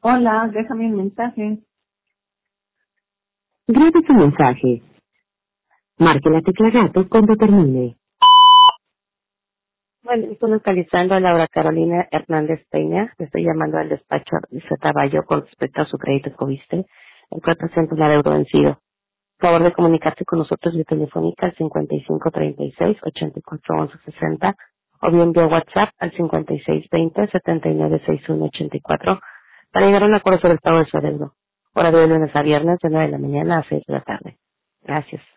Hola, déjame un mensaje. Grabe su mensaje. Marque la tecla gato cuando termine. Bueno, estoy localizando a Laura Carolina Hernández Peña. Le estoy llamando al despacho de Taballo con respecto a su crédito Coviste, el cual presenta un adeudo vencido. Por favor de comunicarse con nosotros vía telefónica al 5536-841160 o bien vía WhatsApp al 5620-796184 para llegar a un acuerdo sobre el pago de su adeudo. Hora de lunes a viernes de 9 de la mañana a 6 de la tarde. Gracias.